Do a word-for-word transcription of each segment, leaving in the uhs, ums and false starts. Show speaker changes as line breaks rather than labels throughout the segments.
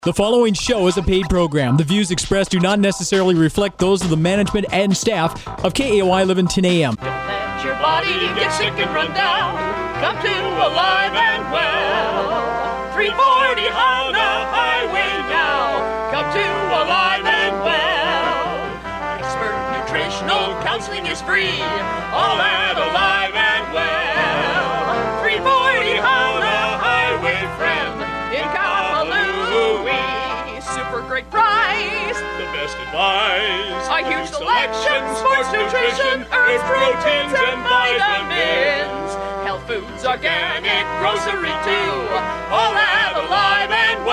The following show is a paid program. The views expressed do not necessarily reflect those of the management and staff of K A O I eleven ten A M.
Don't let your body get sick and run down. Come to Alive and Well. three forty Honda Highway now. Come to Alive and Well. Expert nutritional counseling is free. All at Alive and Well. three forty Honda Highway, friend, in Kamalui. Super great price.
The best advice.
A huge selection, sports nutrition, herbs, proteins, and vitamins. Health foods, organic grocery too. All at Alive and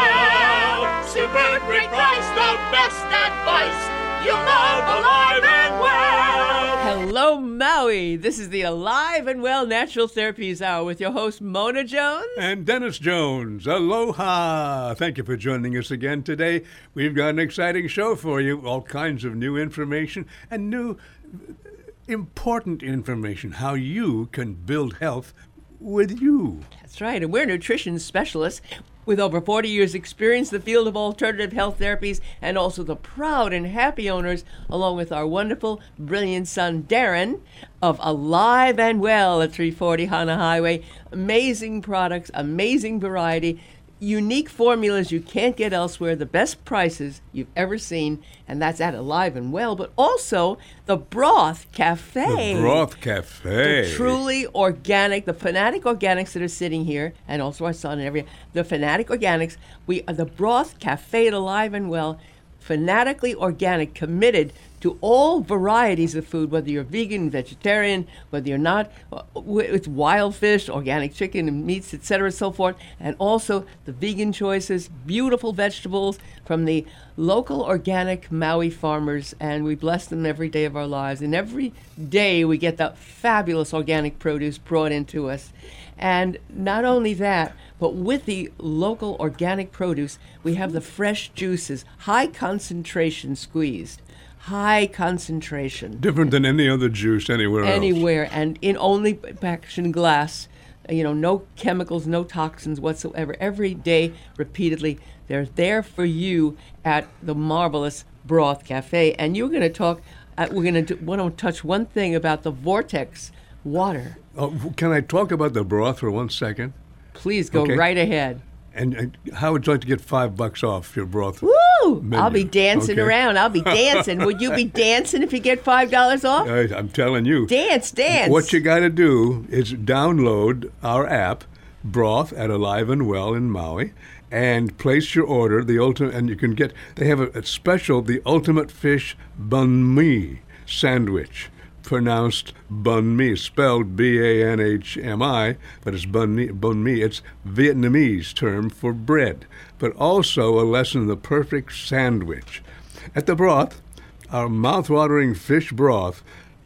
Well. Super great price, the best advice. You'll love Alive and Well.
Hello, Maui. This is the Alive and Well Natural Therapies Hour with your host, Mona Jones.
And Dennis Jones. Aloha. Thank you for joining us again today. We've got an exciting show for you. All kinds of new information and new important information. How you can build health with you.
That's right. And we're nutrition specialists with over forty years experience in the field of alternative health therapies, and also the proud and happy owners, along with our wonderful, brilliant son, Darren, of Alive and Well at three forty Hana Highway. Amazing products, amazing variety, unique formulas you can't get elsewhere, the best prices you've ever seen, and that's at Alive and Well, but also the Broth Cafe.
The Broth Cafe.
The truly organic, the Fanatic Organics that are sitting here, and also our son and every, the Fanatic Organics, we are the Broth Cafe at Alive and Well, fanatically organic, committed to all varieties of food, whether you're vegan, vegetarian, whether you're not. It's wild fish, organic chicken and meats, et cetera, so forth. And also the vegan choices, beautiful vegetables from the local organic Maui farmers. And we bless them every day of our lives. And every day we get that fabulous organic produce brought into us. And not only that, but with the local organic produce, we have the fresh juices, high concentration squeezed. High concentration.
Different than any other juice anywhere else.
Anywhere, and in only packaged in glass. You know, no chemicals, no toxins whatsoever. Every day, repeatedly, they're there for you at the marvelous Broth Cafe. And you're going to talk, uh, we're going to want to touch one thing about the Vortex water.
Oh, can I talk about the broth for one second?
Please go
Okay.
right ahead.
And, and how would you like to get five bucks off your broth?
Woo!
menu?
I'll be dancing
Okay.
around. I'll be dancing. Would you be dancing if you get five dollars off?
I, I'm telling you.
Dance, dance.
What you got to do is download our app, Broth at Alive and Well in Maui, and place your order. The ultimate, and you can get. They have a, a special, the Ultimate Fish Banh Mi sandwich, pronounced banh mi, spelled B A N H M I, but it's banh mi, banh mi. It's Vietnamese term for bread, but also a lesson in the perfect sandwich. At the Broth, our mouth-watering fish broth,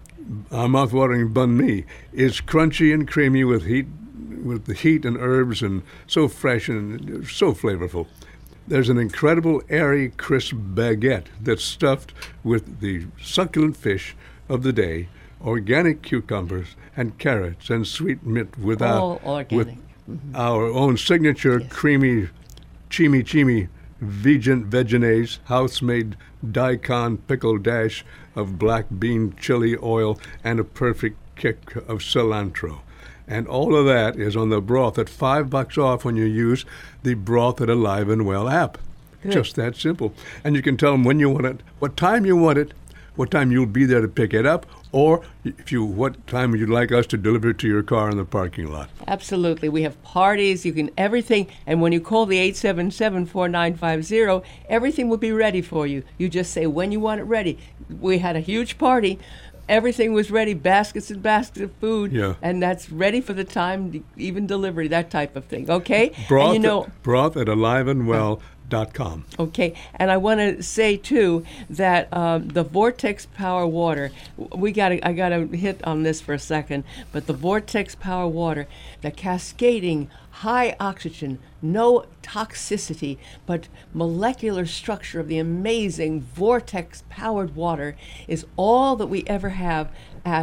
our mouth-watering banh mi, is crunchy and creamy with heat, with the heat and herbs, and so fresh and so flavorful. There's an incredible airy, crisp baguette that's stuffed with the succulent fish of the day, organic cucumbers and carrots and sweet mint without
All organic.
with our own signature
Yes.
creamy chimi chimi vegan veganaise, house-made daikon pickle dash of black bean chili oil, and a perfect kick of cilantro. And all of that is on the broth at five bucks off when you use the Broth at Alive and Well app.
Good.
Just that simple. And you can tell them when you want it, what time you want it, what time you'll be there to pick it up, or if you what time would you like us to deliver it to your car in the parking lot.
Absolutely. We have parties, you can, everything. And when you call the eight seven seven, four nine five zero, everything will be ready for you. You just say when you want it ready. We had a huge party. Everything was ready, baskets and baskets of food,
Yeah.
and that's ready for the time, even delivery, that type of thing, okay?
Broth,
and you know,
at, broth at alive and well dot com.
Okay, and I want to say too that um, the Vortex Power Water, we got to I got to hit on this for a second, but the Vortex Power Water, the cascading high oxygen, no toxicity, but molecular structure of the amazing Vortex powered water is all that we ever have at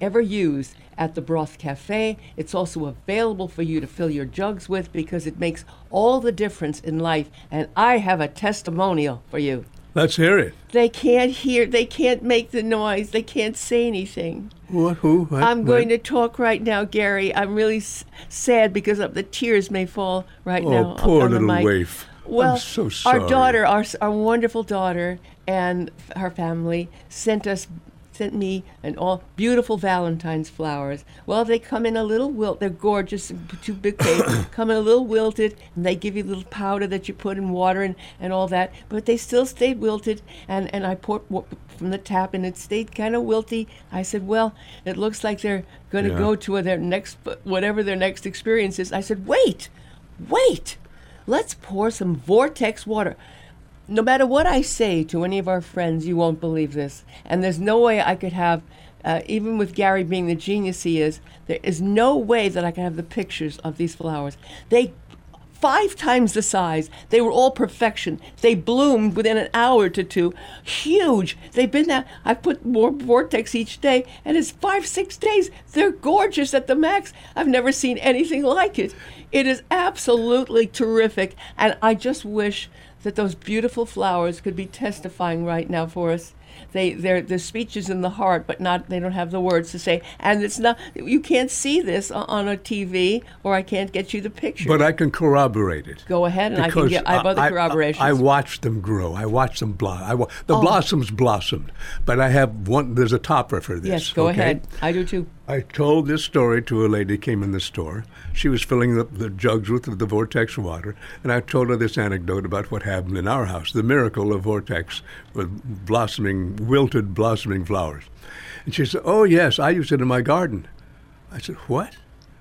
ever used at the Broth Cafe. It's also available for you to fill your jugs with because it makes all the difference in life. And I have a testimonial for you.
Let's hear it.
They can't hear, they can't make the noise, they can't say anything.
What? Who? What?
I'm going
What?
to talk right now, Gary. I'm really s- sad because of the tears may fall right
Oh,
now.
poor
on the
little
mic.
waif.
Well,
I'm so sorry.
our daughter, our, s- our wonderful daughter, and f- her family sent us, sent me an all beautiful Valentine's flowers. Well, they come in a little wilt. They're gorgeous, two bouquets. Come in a little wilted, and they give you a little powder that you put in water and, and all that. But they still stayed wilted, and and I poured wa- from the tap, and it stayed kind of wilty. I said, well, it looks like they're going to
Yeah.
go to their next, whatever their next experience is. I said, wait, wait. Let's pour some Vortex water. No matter what I say to any of our friends, you won't believe this. And there's no way I could have, uh, even with Gary being the genius he is, there is no way that I can have the pictures of these flowers. They, five times the size, they were all perfection. They bloomed within an hour to two. Huge. They've been there. I put more Vortex each day, and it's five, six days. They're gorgeous at the max. I've never seen anything like it. It is absolutely terrific, and I just wish that those beautiful flowers could be testifying right now for us. They, they're, their speech is in the heart, but not. They don't have the words to say. And it's not. You can't see this o- on a T V, or I can't get you the picture.
But I can corroborate it.
Go ahead, and I can
Because
get. I have other
I,
corroborations.
I, I watched them grow. I watched them blossom. I wa- the
Oh.
blossoms blossomed. But I have one. There's a topper for this.
yes, go
okay?
ahead. I do too.
I told this story to a lady who came in the store. She was filling the, the jugs with the, the Vortex water, and I told her this anecdote about what happened in our house, the miracle of Vortex with blossoming, wilted blossoming flowers. And she said, oh, yes, I use it in my garden. I said, what?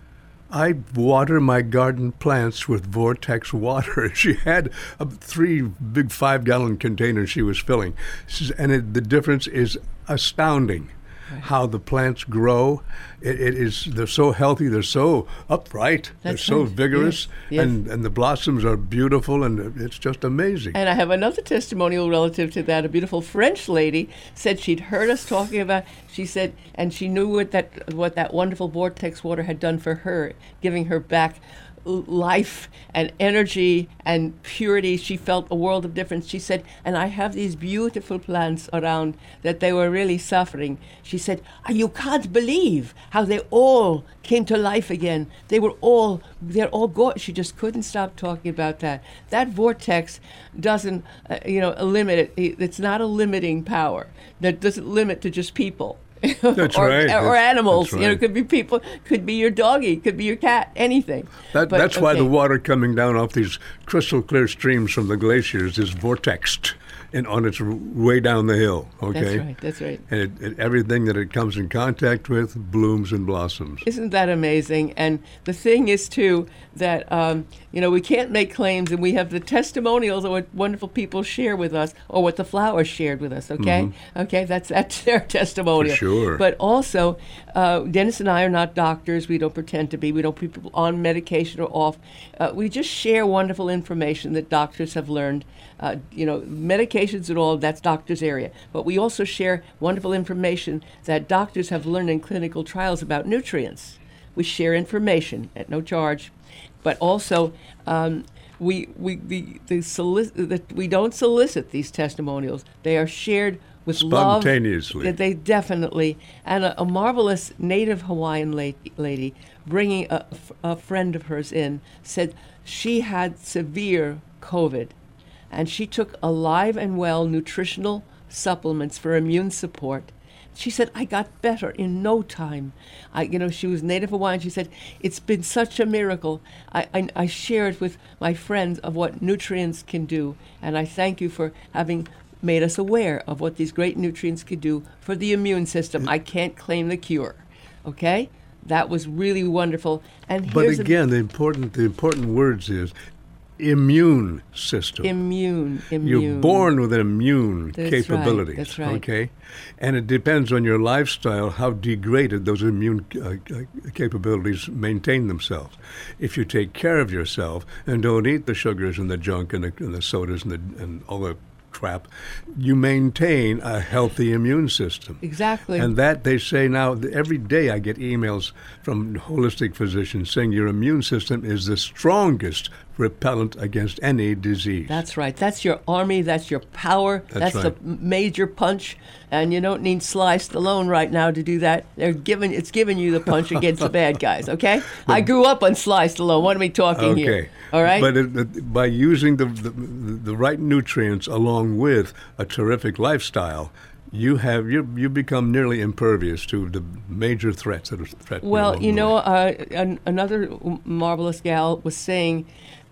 I water my garden plants with Vortex water. She had uh, three big five-gallon containers she was filling. She says, and it, the difference is astounding. How the plants grow. It, it is, they're so healthy, they're so upright,
That's
they're so
right.
vigorous,
Yes, yes.
And, and the blossoms are beautiful, and it's just amazing.
And I have another testimonial relative to that. A beautiful French lady said she'd heard us talking about. She said, and she knew what that what that wonderful Vortex water had done for her, giving her back l- life and energy and purity. She felt a world of difference. She said, and I have these beautiful plants around that they were really suffering. She said, "Ah, you can't believe how they all came to life again. They were all, they're all go." She just couldn't stop talking about that. That Vortex doesn't, uh, you know, limit it. It- It's not a limiting power. That doesn't limit to just people.
That's
or,
right.
Or
That's-
animals.
that's
You know,
right.
it could be people, could be your doggy, could be your cat, anything.
That,
But,
that's why the
okay.
water coming down off these crystal clear streams from the glaciers is vortexed and on its r- way down the hill. Okay,
That's right. That's right.
And it, it, everything that it comes in contact with blooms and blossoms.
Isn't that amazing? And the thing is, too, that, um, you know, we can't make claims, and we have the testimonials of what wonderful people share with us, or what the flowers shared with us, okay? Okay, that's, that's their testimonial.
Mm-hmm. For sure.
But also, uh, Dennis and I are not doctors. We don't pretend to be. We don't put people on medication or off. Uh, we just share wonderful information that doctors have learned. Uh, you know, medications and all, that's doctors' area. But we also share wonderful information that doctors have learned in clinical trials about nutrients. We share information at no charge. But also, um, we, we, the, the solic- the, we don't solicit these testimonials. They are shared with love.
Spontaneously.
Yeah, they definitely. And a, a marvelous native Hawaiian la- lady bringing a, f- a friend of hers in said she had severe COVID. And she took Alive and Well nutritional supplements for immune support. She said, I got better in no time. I, you know, she was Native Hawaiian. She said, it's been such a miracle. I, I, I share it with my friends of what nutrients can do. And I thank you for having made us aware of what these great nutrients can do for the immune system. I can't claim the cure. Okay? That was really wonderful. And
But
here's
again, the important the important words is immune system.
a, immune, immune.
You're born with an immune
That's right,
capabilities.
that's right.
Okay, and it depends on your lifestyle how degraded those immune uh, uh, capabilities maintain themselves. If you take care of yourself and don't eat the sugars and the junk and the, and the sodas and, the, and all the crap, you maintain a healthy immune system.
Exactly.
And that, they say now, th- every day I get emails from holistic physicians saying your immune system is the strongest repellent against any disease.
That's right. That's your army. That's your power.
That's
That's,
right.
the m- major punch. And you don't need Sly Stallone right now to do that. They're giving it's giving you the punch against the bad guys. Okay. I grew up on Sly Stallone. What are we talking
Okay.
here? All right.
But it, it, by using the, the the right nutrients along with a terrific lifestyle, you have you you become nearly impervious to the major threats that are threatening.
Well,
along
you
the
know,
way.
uh, an, another marvelous gal was saying,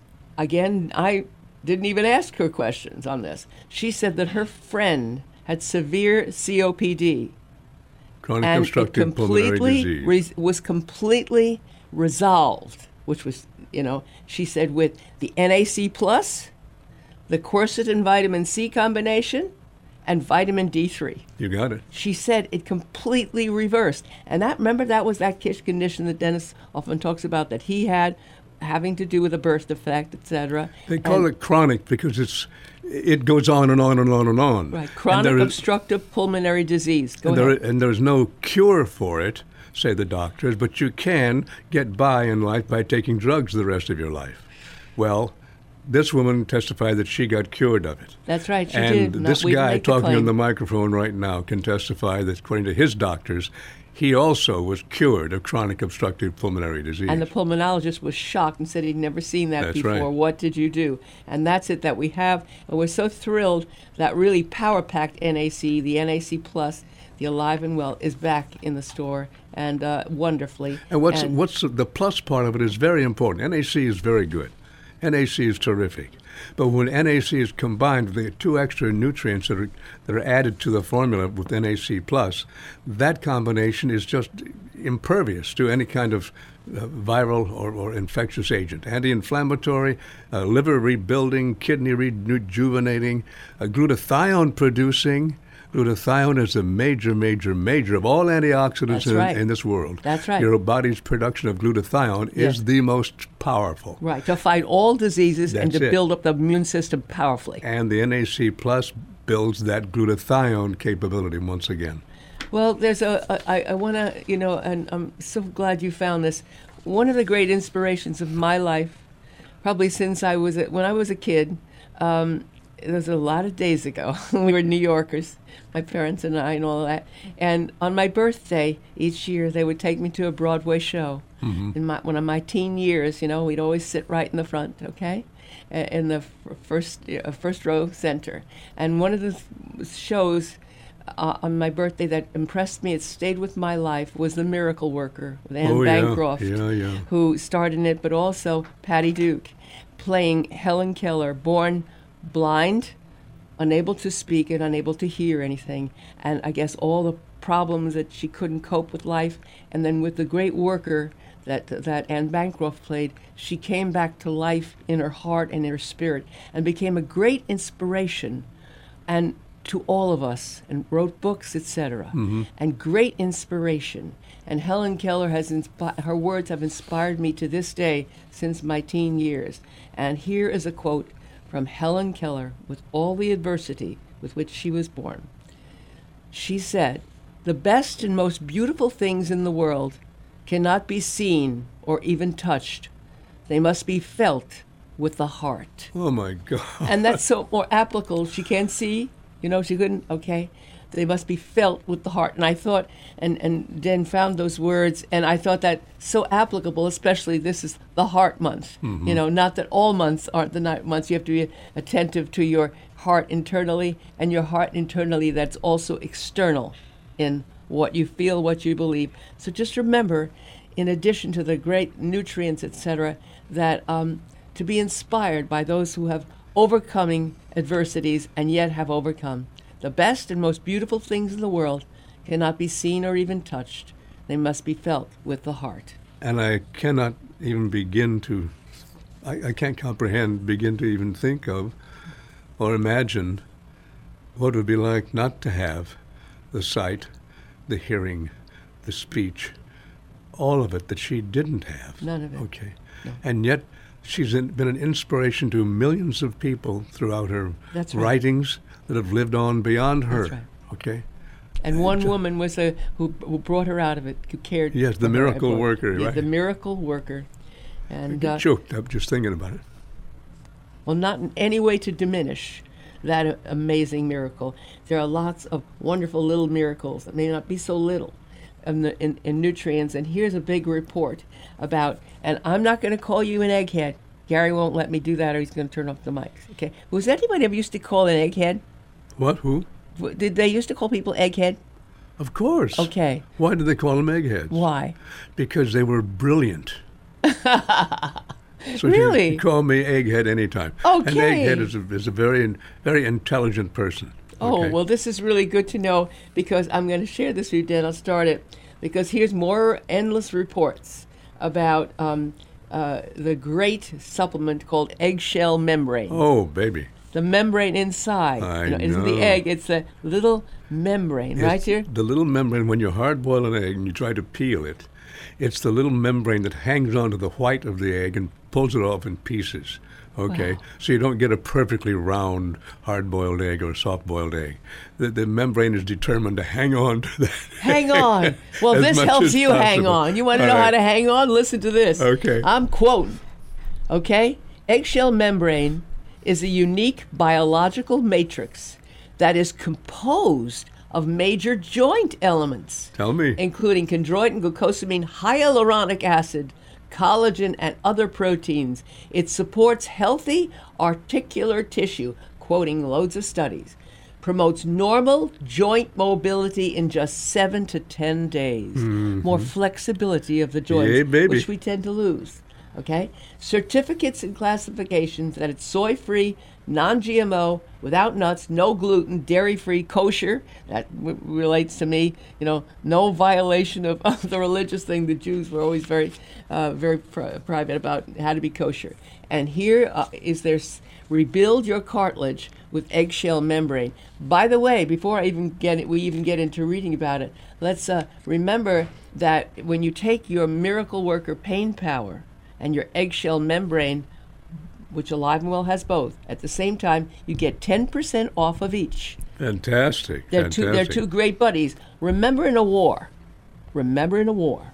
again, I didn't even ask her questions on this. She said that her friend had severe C O P D.
Chronic
and it
obstructive pulmonary
completely
disease.
res- was completely resolved, which was, you know, she said with the N A C plus, the quercetin vitamin C combination, and vitamin D three.
You got it.
She said it completely reversed. And that, remember, that was that kish condition that Dennis often talks about that he had, having to do with a birth defect, et cetera.
They call
And-
it chronic because it's it goes on and on and on and on.
Right,
And
chronic
there is-
obstructive pulmonary disease. Go
and, there,
ahead.
and there's no cure for it, say the doctors, but you can get by in life by taking drugs the rest of your life. Well, this woman testified that she got cured of it.
That's right, she
and
did. Not-
this
we
guy
make the
talking on
claim.
the microphone right now can testify that according to his doctors, he also was cured of chronic obstructive pulmonary disease.
And the pulmonologist was shocked and said he'd never seen that
That's
before.
right.
What did you do? And that's it that we have. And we're so thrilled that really power-packed N A C, the N A C Plus, the Alive and Well, is back in the store and uh, wonderfully.
And what's
And-
what's the plus part of it is very important. N A C is very good. N A C is terrific. But when N A C is combined with the two extra nutrients that are that are added to the formula with N A C plus, that combination is just impervious to any kind of uh, viral or, or infectious agent. Anti-inflammatory, uh, liver rebuilding, kidney rejuvenating, uh, glutathione producing. Glutathione is a major, major, major of all antioxidants
That's
in,
right.
in this world.
That's right.
Your body's production of glutathione
Yes.
is the most powerful.
Right, to fight all diseases and
That's
to
it.
build up the immune system powerfully.
And the N A C Plus builds that glutathione capability once again.
Well, there's a, a I, I want to, you know, and I'm so glad you found this. One of the great inspirations of my life, probably since I was, a, when I was a kid, um, it was a lot of days ago. We were New Yorkers, my parents and I and all that. And on my birthday each year, they would take me to a Broadway show.
Mm-hmm.
In my, one of my teen years, you know, we'd always sit right in the front, okay? A- In the f- first, uh, first row center. And one of the th- shows uh, on my birthday that impressed me, it stayed with my life, was The Miracle Worker with Anne
Oh, yeah.
Bancroft,
Yeah, yeah.
who starred in it, but also Patty Duke, playing Helen Keller, born blind, unable to speak and unable to hear anything, and I guess all the problems that she couldn't cope with life, and then with the great worker that that Anne Bancroft played, she came back to life in her heart and in her spirit, and became a great inspiration, and to all of us, and wrote books, et cetera, and great inspiration. And Helen Keller has inspi- her words have inspired me to this day since my teen years. And here is a quote from Helen Keller with all the adversity with which she was born. She said, "The best and most beautiful things in the world cannot be seen or even touched. They must be felt with the heart."
Oh, my God.
And that's so more applicable. She can't see, you know, she couldn't, okay. They must be felt with the heart. And I thought, and, and then found those words, and I thought that so applicable, especially this is the heart month. You know, not that all months aren't the night months. You have to be attentive to your heart internally, and your heart internally that's also external in what you feel, what you believe. So just remember, in addition to the great nutrients, et cetera, that um, to be inspired by those who have overcoming adversities and yet have overcome. The best and most beautiful things in the world cannot be seen or even touched. They must be felt with the heart.
And I cannot even begin to, I, I can't comprehend, begin to even think of or imagine what it would be like not to have the sight, the hearing, the speech, all of it that she didn't have.
None of it.
Okay.
No.
And yet she's in, been an inspiration to millions of people throughout her
That's right.
writings that have lived on beyond her.
That's right.
Okay.
And one woman was a who, who brought her out of it, who cared.
Yes, the
for her.
miracle
Brought-
worker,
yeah,
right.
The miracle worker. And
I
uh,
choked up just thinking about it.
well, not in any way to diminish that a- amazing miracle. There are lots of wonderful little miracles that may not be so little in, the, in, in nutrients. And here's a big report about, and I'm not going to call you an egghead. Gary won't let me do that, or he's going to turn off the mics. Okay? Was anybody ever used to call an egghead?
What? Who?
W- Did they used to call people egghead?
Of course.
Okay.
Why did they call them eggheads?
Why?
Because they were brilliant. So
Really?
you can call me egghead anytime. An
Okay.
egghead is a, is a very, very intelligent person.
Oh,
okay?
well, this is really good to know because I'm going to share this with you, Dan. I'll start it because here's more endless reports about um, uh, the great supplement called eggshell membrane.
Oh, baby.
The membrane inside.
I
you know, isn't the
know.
egg, it's a little membrane, right
It's
here?
The little membrane, when you hard boil an egg and you try to peel it, it's the little membrane that hangs onto the white of the egg and pulls it off in pieces. Okay,
Wow.
so you don't get a perfectly round hard-boiled egg or soft-boiled egg. The, the membrane is determined to hang on to that.
Hang on. Well,
as
this
much
helps
as
you hang
possible.
on. You want to
All
know how
right.
to hang on? Listen to this.
Okay.
I'm quoting. Okay? Eggshell membrane is a unique biological matrix that is composed of major joint elements,
Tell me.
including chondroitin, glucosamine, hyaluronic acid, collagen, and other proteins. It supports healthy articular tissue, quoting loads of studies, promotes normal joint mobility in just seven to ten days, more flexibility of the joints,
Yeah, baby.
which we tend to lose. Okay? Certificates and classifications that it's soy-free, non-G M O, without nuts, no gluten, dairy-free, kosher. That w- relates to me. You know, no violation of, of the religious thing. The Jews were always very, uh, very pri- private about how to be kosher. And here uh, is their s- rebuild your cartilage with eggshell membrane. By the way, before I even get it, we even get into reading about it, let's uh, remember that when you take your Miracle Worker Pain Power and your eggshell membrane, which Alive and Well has both, at the same time, you get ten percent off of each.
Fantastic.
They're
Fantastic.
two, they're two great buddies. Remember in a war, remember in a war,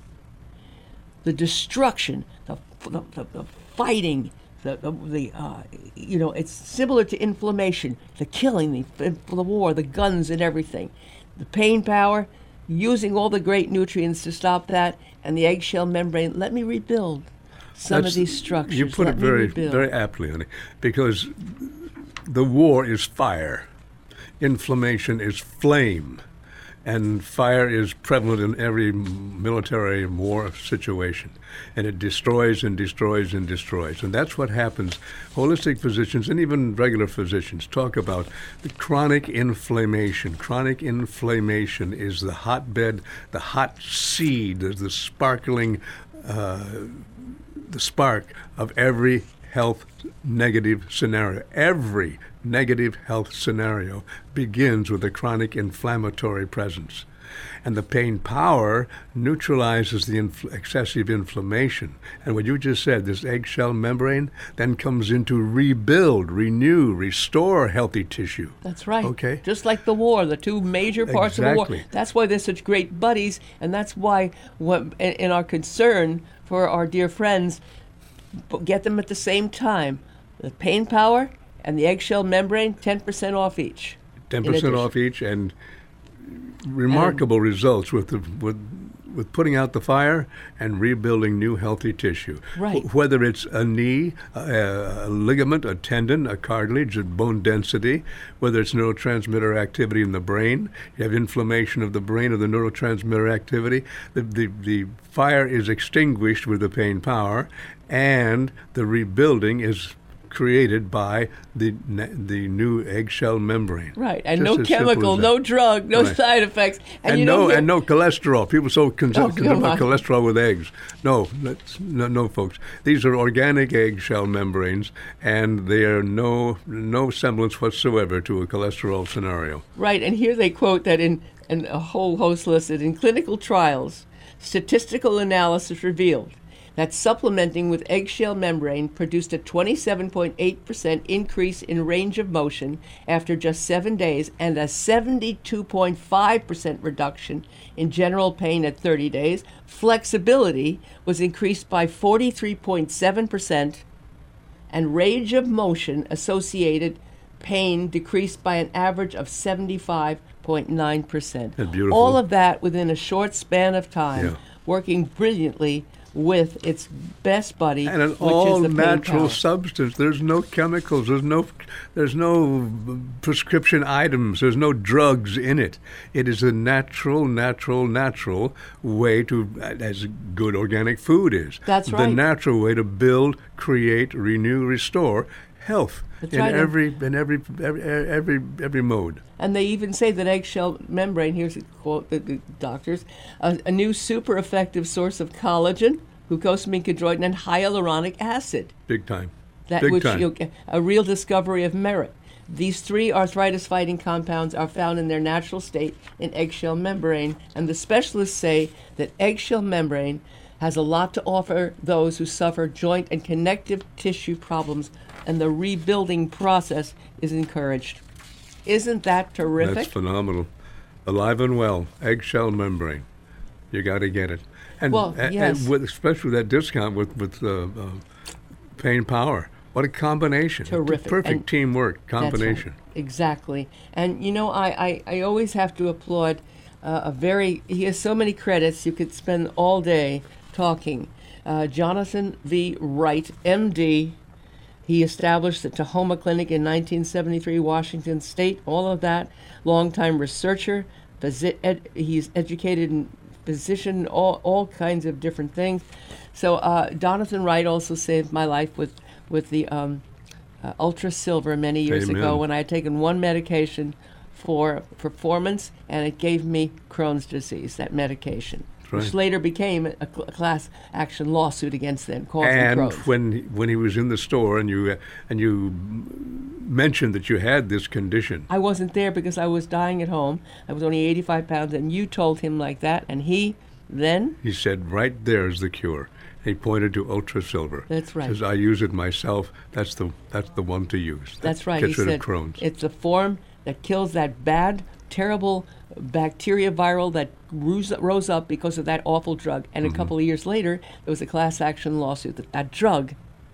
the destruction, the, the, the, the fighting, the, the, the uh, you know, it's similar to inflammation, the killing, the, the war, the guns and everything. The pain power, using all the great nutrients to stop that, and the eggshell membrane, let me rebuild some
That's-
of these structures.
You put
Let
it
me
very,
rebuild.
very aptly, honey, because the war is fire, inflammation is flame, and fire is prevalent in every military war situation, and it destroys and destroys and destroys, and that's what happens. Holistic physicians and even regular physicians talk about the chronic inflammation. Chronic inflammation is the hotbed, the hot seed, the, the sparkling. Uh, the spark of every health negative scenario. Every negative health scenario begins with a chronic inflammatory presence. And the pain power neutralizes the inf- excessive inflammation. And what you just said, this eggshell membrane then comes in to rebuild, renew, restore healthy tissue.
That's right.
Okay.
Just like the war, the two major parts of the
Exactly.
war. That's why they're such great buddies, and that's why, what, in, in our concern for our dear friends, b- get them at the same time. The pain power and the eggshell membrane, ten percent off each.
ten
in
percent
addition.
off each, and remarkable results with the, with with putting out the fire and rebuilding new healthy tissue.
Right.
Wh- Whether it's a knee, a, a ligament, a tendon, a cartilage, a bone density, whether it's neurotransmitter activity in the brain, you have inflammation of the brain or the neurotransmitter activity, the, the, the fire is extinguished with the pain power, and the rebuilding is created by the ne- the new eggshell membrane.
Right, and
Just
no
as simple
chemical,
as that.
no drug, no
Right.
side effects, and,
And,
you
no
don't get,
and no cholesterol. People so con-
Oh,
concerned
come
about
on.
cholesterol with eggs. No, let's, no, no, folks. These are organic eggshell membranes, and they are no no semblance whatsoever to a cholesterol scenario.
Right, and here they quote that in, and a whole host listed in clinical trials, statistical analysis revealed that supplementing with eggshell membrane produced a twenty-seven point eight percent increase in range of motion after just seven days and a seventy-two point five percent reduction in general pain at thirty days. Flexibility was increased by forty-three point seven percent, and range of motion associated pain decreased by an average of seventy-five point nine percent.
That's beautiful.
All of that within a short span of time,
Yeah.
working brilliantly with its best buddy,
And an
which
all
is the pain
natural
power.
substance. There's no chemicals. There's no, there's no prescription items. There's no drugs in it. It is a natural, natural, natural way to, as good organic food is.
That's
The
right.
natural way to build, create, renew, restore health
That's
in
right.
every in every every every every mode.
And they even say that eggshell membrane, here's a quote, the, the doctors, a, a new super effective source of collagen, glucosamine, chondroitin, and hyaluronic acid.
Big time.
That
Big
which
time.
you a real discovery of merit. These three arthritis-fighting compounds are found in their natural state in eggshell membrane, and the specialists say that eggshell membrane has a lot to offer those who suffer joint and connective tissue problems, and the rebuilding process is encouraged. Isn't that terrific?
That's phenomenal. Alive and well, eggshell membrane. You got to get it. And,
Well,
a-
yes.
and with, especially that discount with with uh, uh, Pain Power. What a combination!
Terrific.
Perfect
And
teamwork
That's right.
combination.
Exactly. And you know, I, I, I always have to applaud uh, a very, he has so many credits, you could spend all day talking. Uh, Jonathan V. Wright, M D. He established the Tahoma Clinic in nineteen seventy-three, Washington State, all of that. Longtime researcher. Physi- ed- he's educated in physician, all, all kinds of different things. So uh, Jonathan Wright also saved my life with, with the um, uh, Ultra Silver many years
Amen.
ago when I had taken one medication for performance, and it gave me Crohn's disease, that medication.
right.
Which later became a, cl- a class action lawsuit against them, causing
And
Crohn's.
when he- when he was in the store and you uh, and you mentioned that you had this condition,
I wasn't there because I was dying at home. I was only eighty-five pounds, and you told him like that, and he then,
he said, "Right there's the cure." He pointed to Ultra Silver.
That's right.
Says, "I use it myself. That's the that's the one to use." That
that's right,
Gets
he
rid
said,
of Crohn's.
it's a form that kills that bad, terrible bacteria viral that rose, rose up because of that awful drug. And
Mm-hmm.
a couple of years later, there was a class action lawsuit that that drug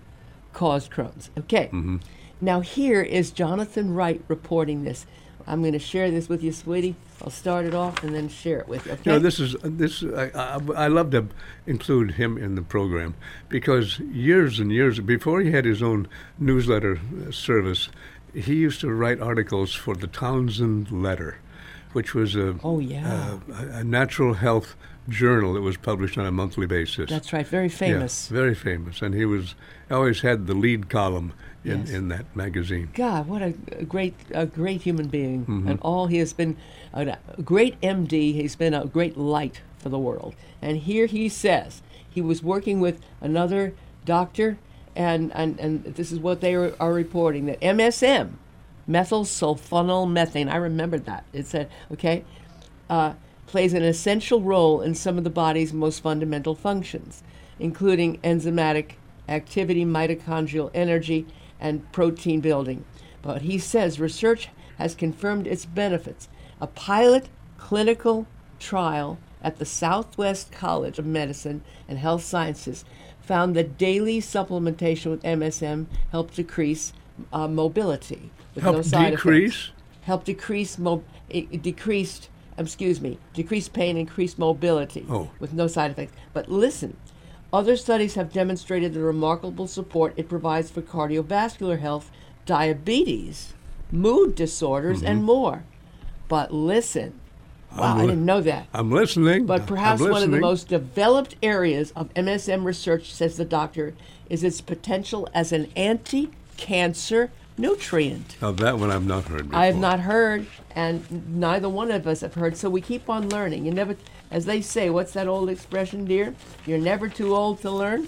caused Crohn's. Okay.
Mm-hmm.
Now here is Jonathan Wright reporting this. I'm going to share this with you, sweetie. I'll start it off and then share it with you. Okay?
You know, this is this. I, I, I love to include him in the program because years and years before he had his own newsletter uh, service, he used to write articles for the Townsend Letter, which was a
Oh, yeah.
a, a natural health journal that was published on a monthly basis.
That's right. Very
Yeah,
famous.
very famous, and he was always had the lead column in,
Yes.
in that magazine.
God, what a, a great, a great human being,
Mm-hmm.
and all he has been a, a great M D. He's been a great light for the world. And here he says he was working with another doctor, and and, and this is what they are, are reporting, that M S M, methyl sulfonyl methane. I remembered that. It said okay, uh, plays an essential role in some of the body's most fundamental functions, including enzymatic activity, mitochondrial energy, and protein building. But he says research has confirmed its benefits. A pilot clinical trial at the Southwest College of Medicine and Health Sciences found that daily supplementation with M S M helped decrease uh, mobility with
Help
no side
decrease?
effects. Helped decrease mo- it, it decreased excuse me decreased pain, increased mobility
Oh.
with no side effects. But listen, other studies have demonstrated the remarkable support it provides for cardiovascular health, diabetes, mood disorders, and more. But listen, wow,
I'm
I
li-
didn't know that.
I'm listening.
But
I'm
perhaps one of the
listening.
most developed areas of M S M research, says the doctor, is its potential as an anti-cancer nutrient.
Now that one I've not heard before.
I have not heard, and neither one of us have heard. So we keep on learning. You never, as they say, what's that old expression, dear? You're never too old to learn.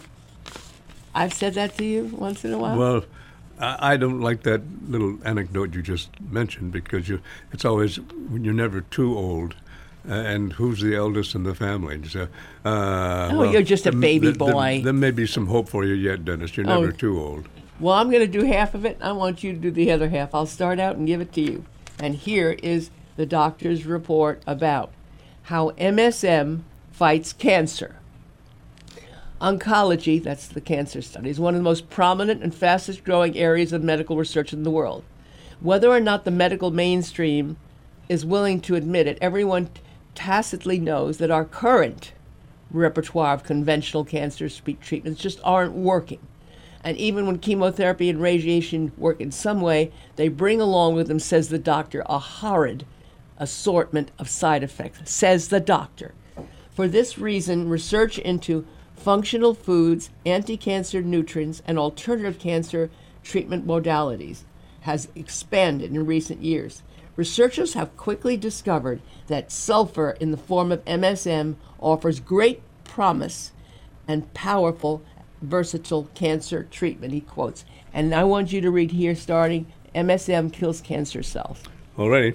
I've said that to you once in a while.
Well, I, I don't like that little anecdote you just mentioned because you, it's always when you're never too old. Uh, and who's the eldest in the family? So, uh,
Oh, you're just a
there-
baby
there- there-
boy.
There may be some hope for you yet, Dennis. You're
Oh.
never too old.
Well, I'm going to do half of it. I want you to do the other half. I'll start out and give it to you. And here is the doctor's report about how M S M fights cancer. Oncology, that's the cancer study, is one of the most prominent and fastest growing areas of medical research in the world. Whether or not the medical mainstream is willing to admit it, everyone tacitly knows that our current repertoire of conventional cancer spe- treatments just aren't working. And even when chemotherapy and radiation work in some way, they bring along with them, says the doctor, a horrid assortment of side effects, says the doctor. For this reason, research into functional foods, anti-cancer nutrients, and alternative cancer treatment modalities has expanded in recent years. Researchers have quickly discovered that sulfur in the form of M S M offers great promise and powerful, versatile cancer treatment, he quotes. And I want you to read here, starting, M S M kills cancer cells.
All righty.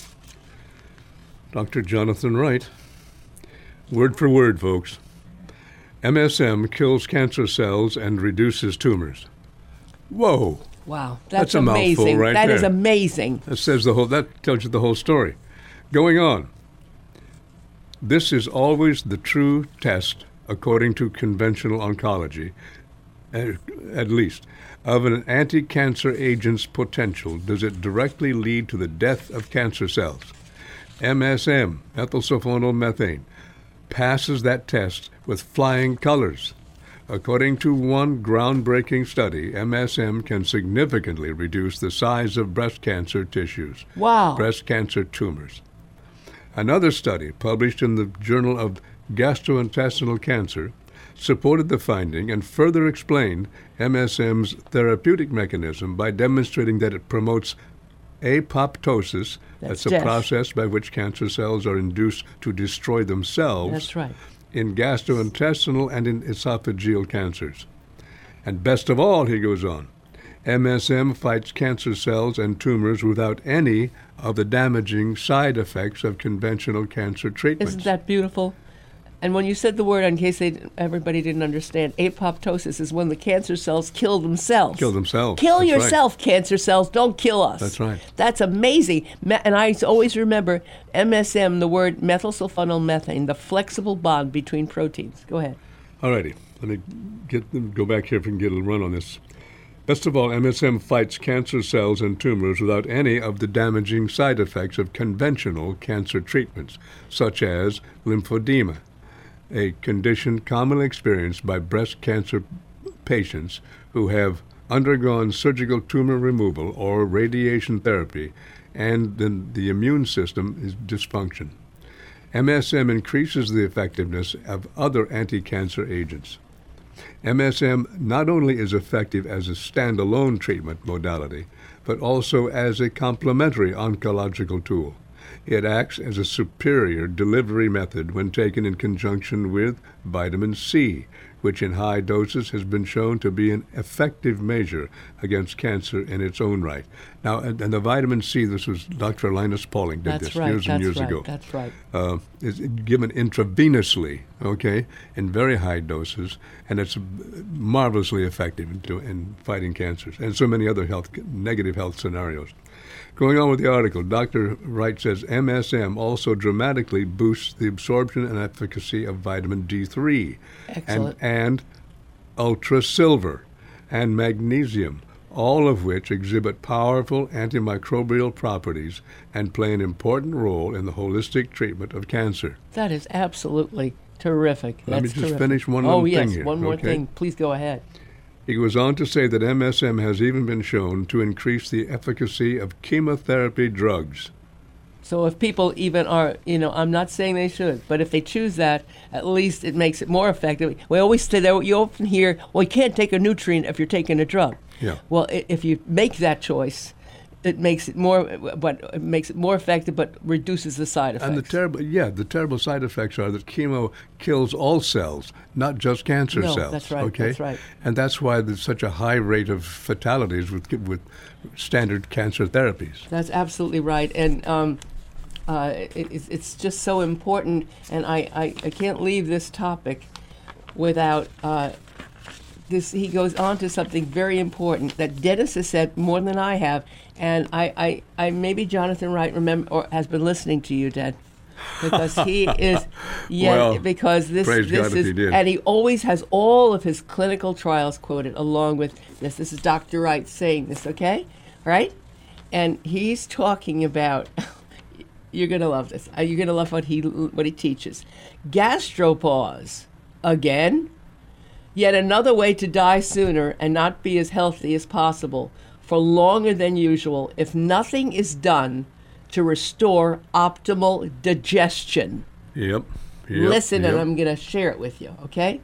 Doctor Jonathan Wright. Word for word, folks. M S M kills cancer cells and reduces tumors. Whoa.
Wow, that's,
That's a mouthful
amazing.
right
That is
there.
amazing.
That says the whole, that tells you the whole story. Going on. This is always the true test, according to conventional oncology, at, at least, of an anti-cancer agent's potential. Does it directly lead to the death of cancer cells? M S M, methylsulfonylmethane, passes that test with flying colors. According to one groundbreaking study, M S M can significantly reduce the size of breast cancer tissues,
Wow.
breast cancer tumors. Another study published in the Journal of Gastrointestinal Cancer supported the finding and further explained M S M's therapeutic mechanism by demonstrating that it promotes apoptosis.
That's
That's a
death.
process by which cancer cells are induced to destroy themselves
That's right.
in gastrointestinal and in esophageal cancers. And best of all, he goes on, M S M fights cancer cells and tumors without any of the damaging side effects of conventional cancer treatments.
Isn't that beautiful? And when you said the word, in case they, everybody didn't understand, apoptosis is when the cancer cells kill themselves.
Kill themselves.
Kill
That's right.
yourself, cancer cells. Don't kill us.
That's right.
That's amazing. Me- And I always remember M S M, the word methylsulfonylmethane, the flexible bond between proteins. Go ahead.
All righty. Let me get go back here if we can get a run on this. Best of all, M S M fights cancer cells and tumors without any of the damaging side effects of conventional cancer treatments, such as lymphedema, a condition commonly experienced by breast cancer patients who have undergone surgical tumor removal or radiation therapy, and then the immune system is dysfunction. M S M increases the effectiveness of other anti-cancer agents. M S M not only is effective as a standalone treatment modality, but also as a complementary oncological tool. It acts as a superior delivery method when taken in conjunction with vitamin C, which in high doses has been shown to be an effective measure against cancer in its own right. Now, and, and the vitamin C, this was Doctor Linus Pauling did
That's
this
right.
years and
That's
years
right.
ago.
That's right.
Uh, is given intravenously, okay, in very high doses, and it's marvelously effective in, do- in fighting cancers and so many other health negative health scenarios. Going on with the article, Doctor Wright says M S M also dramatically boosts the absorption and efficacy of vitamin D three and,
Excellent.
and ultra silver and magnesium, all of which exhibit powerful antimicrobial properties and play an important role in the holistic treatment of cancer.
That is absolutely terrific.
Let me
That's
just
terrific.
finish one
oh,
little
yes,
thing here,
one more
okay?
thing. Please go ahead.
He goes on to say that M S M has even been shown to increase the efficacy of chemotherapy drugs.
So if people even are, you know, I'm not saying they should, but if they choose that, at least it makes it more effective. We always say that you often hear, well, you can't take a nutrient if you're taking a drug.
Yeah.
Well, i- if you make that choice, it makes it more, but it makes it more effective, but reduces the side effects.
And the terrible, yeah, the terrible side effects are that chemo kills all cells, not just cancer
No,
cells.
that's right,
Okay,
that's right.
And that's why there's such a high rate of fatalities with with standard cancer therapies.
That's absolutely right. And um, uh, it, it's, it's just so important, and I, I, I can't leave this topic without uh, this. He goes on to something very important that Dennis has said more than I have, and I, I, I maybe Jonathan Wright remember or has been listening to you, Dad, because he is, yeah,
Well,
because this,
praise
this
God if
is,
he did.
and he always has all of his clinical trials quoted along with this. This is Doctor Wright saying this, okay, right? And he's talking about. You're gonna love this. Uh, You're gonna love what he what he teaches. Gastropause, again. Yet another way to die sooner and not be as healthy as possible for longer than usual if nothing is done to restore optimal digestion.
Yep. yep
Listen,
yep.
and I'm going to share it with you, okay?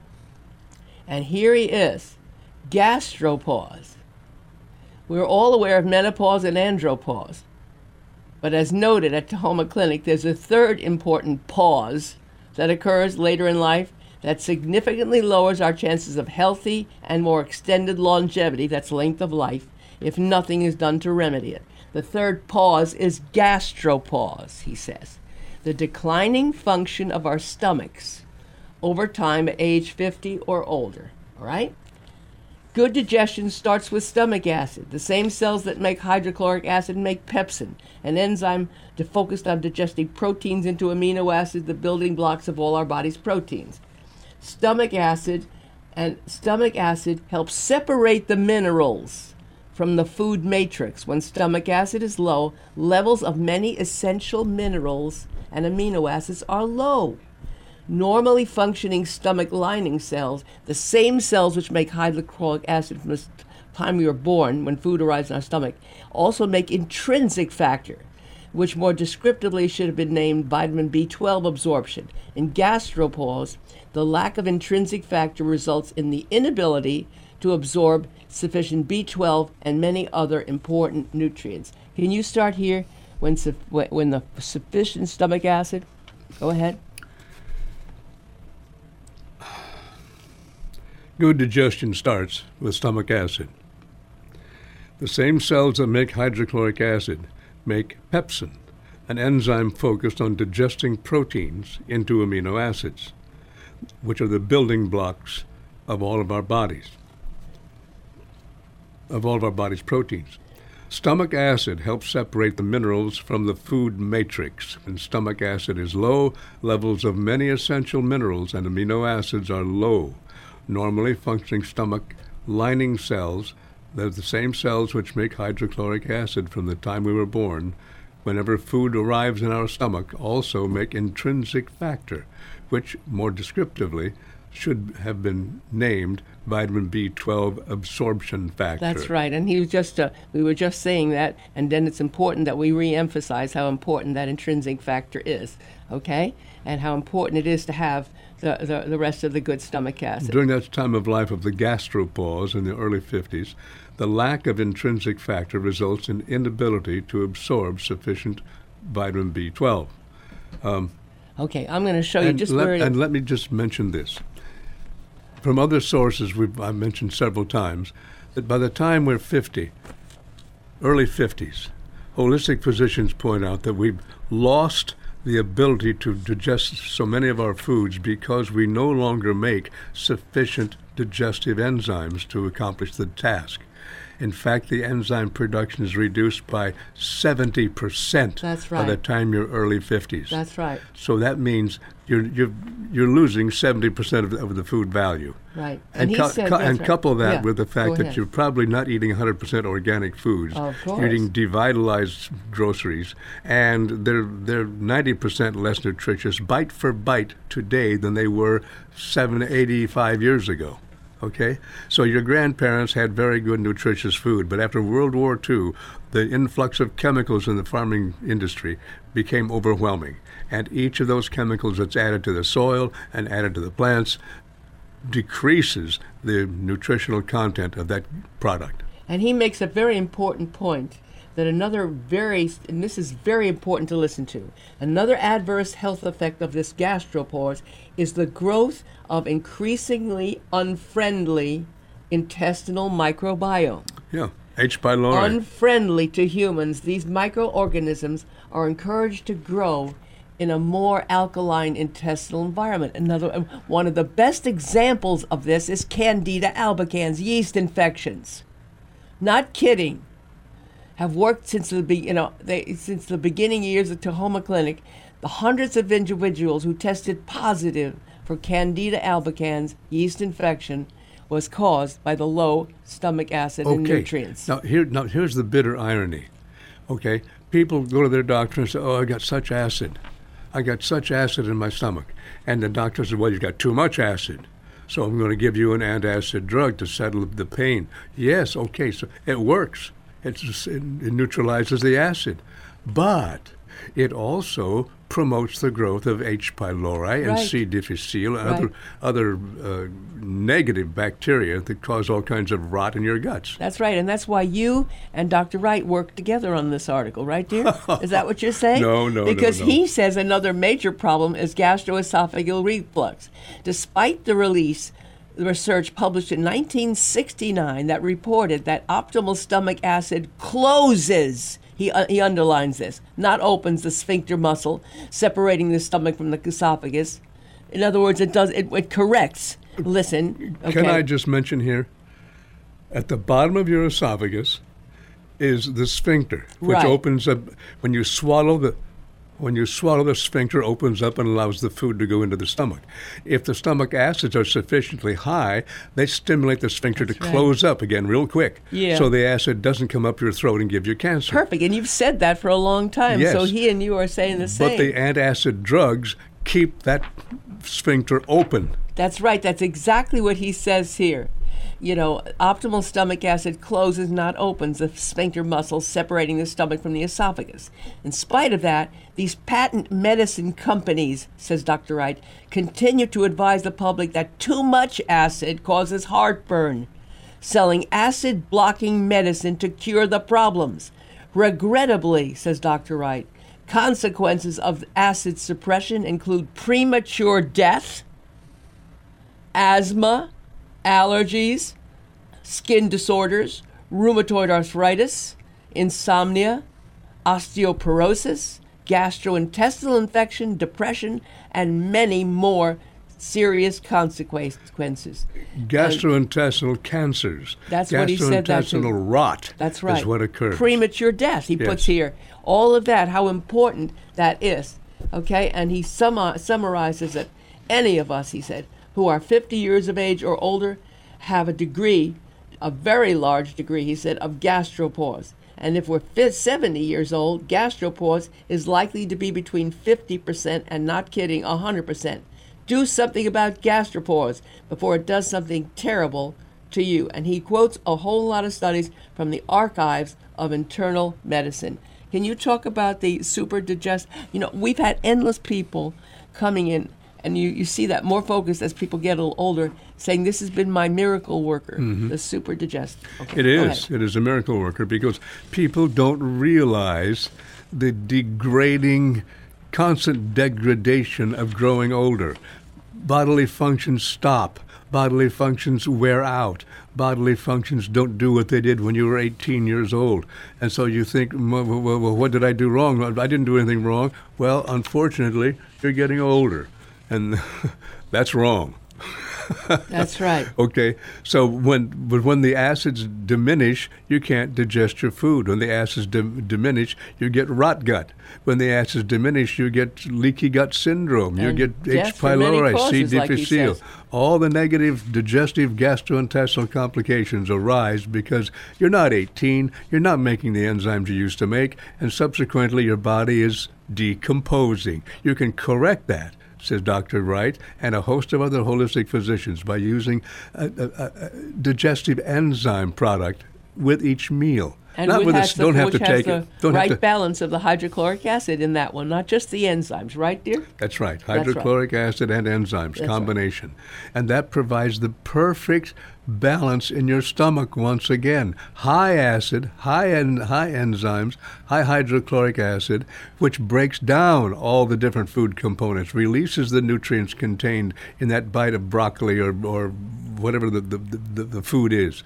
And here he is, gastropause. We're all aware of menopause and andropause. But as noted at Tahoma Clinic, there's a third important pause that occurs later in life that significantly lowers our chances of healthy and more extended longevity, that's length of life, if nothing is done to remedy it. The third pause is gastropause, he says. The declining function of our stomachs over time at age fifty or older, all right? Good digestion starts with stomach acid. The same cells that make hydrochloric acid make pepsin, an enzyme to focused on digesting proteins into amino acids, the building blocks of all our body's proteins. Stomach acid and stomach acid helps separate the minerals from the food matrix. When stomach acid is low, levels of many essential minerals and amino acids are low. Normally functioning stomach lining cells, the same cells which make hydrochloric acid from the time we were born, when food arrives in our stomach, also make intrinsic factor, which more descriptively should have been named vitamin B twelve absorption. In gastropause, the lack of intrinsic factor results in the inability to absorb sufficient B twelve and many other important nutrients. Can you start here when, su- when the sufficient stomach acid? Go ahead.
Good digestion starts with stomach acid. The same cells that make hydrochloric acid make pepsin, an enzyme focused on digesting proteins into amino acids, which are the building blocks of all of our bodies, of all of our body's proteins. Stomach acid helps separate the minerals from the food matrix. When stomach acid is low, levels of many essential minerals and amino acids are low. Normally functioning stomach lining cells, they're the same cells which make hydrochloric acid from the time we were born, whenever food arrives in our stomach, also make intrinsic factor, which more descriptively should have been named vitamin B twelve absorption factor.
That's right, and he was just uh, we were just saying that, and then it's important that we re-emphasize how important that intrinsic factor is, okay, and how important it is to have the, the, the rest of the good stomach acid.
During that time of life of the gastropause in the early fifties, the lack of intrinsic factor results in inability to absorb sufficient vitamin B twelve. Um,
okay, I'm going to show you
and
just
let,
where it
and
is.
let me just mention this. From other sources we've I've mentioned several times, that by the time we're fifty, early fifties, holistic physicians point out that we've lost the ability to digest so many of our foods because we no longer make sufficient digestive enzymes to accomplish the task. In fact, the enzyme production is reduced by seventy percent
That's
by the
right.
time you're early fifties.
That's right,
So that means you're you're you're losing seventy percent of the, of the food value.
right.
And,
he
cou-
said,
cou-
that's
and
right.
couple that
Yeah,
with the
go
fact that
ahead.
you're probably not eating one hundred percent organic foods.
Of course.
You're eating devitalized groceries, and they're they're ninety percent less nutritious bite for bite today than they were seven, eighty-five years ago. Okay? So your grandparents had very good nutritious food, but after World War Two, the influx of chemicals in the farming industry became overwhelming. And each of those chemicals that's added to the soil and added to the plants decreases the nutritional content of that product.
And he makes a very important point that another very, and this is very important to listen to, another adverse health effect of this gastropause is the growth of increasingly unfriendly intestinal microbiome.
Yeah. H. pylori.
unfriendly to humans, these microorganisms are encouraged to grow in a more alkaline intestinal environment. Another one of the best examples of this is Candida albicans, yeast infections. Not kidding. Have worked since the be, you know they since the beginning years of Tahoma Clinic. The hundreds of individuals who tested positive for Candida albicans yeast infection was caused by the low stomach acid and
Okay.
nutrients.
Now here, now here's the bitter irony. Okay, people go to their doctor and say, "Oh, I got such acid. I got such acid in my stomach," and the doctor says, "Well, you've got too much acid, so I'm going to give you an antacid drug to settle the pain." Yes, okay, so it works. It's, just- it, it neutralizes the acid, but it also promotes the growth of H. pylori and
Right.
C. difficile and
Right.
other other uh, negative bacteria that cause all kinds of rot in your guts.
That's right, and that's why you and Doctor Wright worked together on this article, right, dear? Is that what you're saying?
No, no, no,
Because
no.
he says another major problem is gastroesophageal reflux. Despite the release, the research published in nineteen sixty-nine that reported that optimal stomach acid closes. He, uh, he underlines this, not opens the sphincter muscle, separating the stomach from the esophagus. In other words, it does it, it corrects. Listen, okay.
Can I just mention here, at the bottom of your esophagus is the sphincter, which
Right.
opens up when you swallow the when you swallow the sphincter opens up and allows the food to go into the stomach. If the stomach acids are sufficiently high, they stimulate the sphincter
That's
to
right.
close up again real quick.
Yeah.
So the acid doesn't come up your throat and give you cancer.
Perfect, and you've said that for a long time. So
Yes.
he and you are saying the same.
But the antacid drugs keep that sphincter open.
That's right. That's exactly what he says here. You know, optimal stomach acid closes, not opens, the sphincter muscles separating the stomach from the esophagus. In spite of that, these patent medicine companies, says Doctor Wright, continue to advise the public that too much acid causes heartburn, selling acid-blocking medicine to cure the problems. Regrettably, says Doctor Wright, consequences of acid suppression include premature death, asthma, allergies, skin disorders, rheumatoid arthritis, insomnia, osteoporosis, gastrointestinal infection, depression, and many more serious consequences.
Gastrointestinal cancers.
That's what he said, that's
Gastrointestinal
it.
rot
That's right.
is what occurs.
Premature death, he
Yes.
puts here. All of that, how important that is. Okay? And he summa- summarizes that any of us, he said, who are fifty years of age or older have a degree, a very large degree, he said, of gastropause. And if we're fi- seventy years old, gastropause is likely to be between fifty percent and, not kidding, one hundred percent. Do something about gastropause before it does something terrible to you. And he quotes a whole lot of studies from the archives of internal medicine. Can you talk about the super digest? You know, we've had endless people coming in, and you, you see that more focused as people get a little older, saying this has been my miracle worker, the super digest. Okay,
It
go
is.
ahead.
It is a miracle worker because people don't realize the degrading, constant degradation of growing older. Bodily functions stop. Bodily functions wear out. Bodily functions don't do what they did when you were eighteen years old. And so you think, well, well, well, what did I do wrong? I didn't do anything wrong. Well, unfortunately, you're getting older. And that's wrong.
That's right.
Okay, so when but when the acids diminish, you can't digest your food. When the acids dim- diminish, you get rot gut. When the acids diminish, you get leaky gut syndrome. You
And
get
death
H.
for many
pylori, C.
causes, like he
difficile.
says.
All the negative digestive gastrointestinal complications arise because you're not eighteen, you're not making the enzymes you used to make, and subsequently your body is decomposing. You can correct that, says Doctor Wright, and a host of other holistic physicians by using a, a, a digestive enzyme product with each meal.
And
Not
which
with
has
this,
the,
don't have
which
to
has
take
the
it. Don't
right
have to,
balance of the hydrochloric acid in that one, not just the enzymes, right, dear?
That's right.
That's right.
Hydrochloric acid and enzymes
right.
combination. And that provides the perfect balance in your stomach once again. High acid, high en- high enzymes, high hydrochloric acid, which breaks down all the different food components, releases the nutrients contained in that bite of broccoli or, or whatever the, the, the, the food is.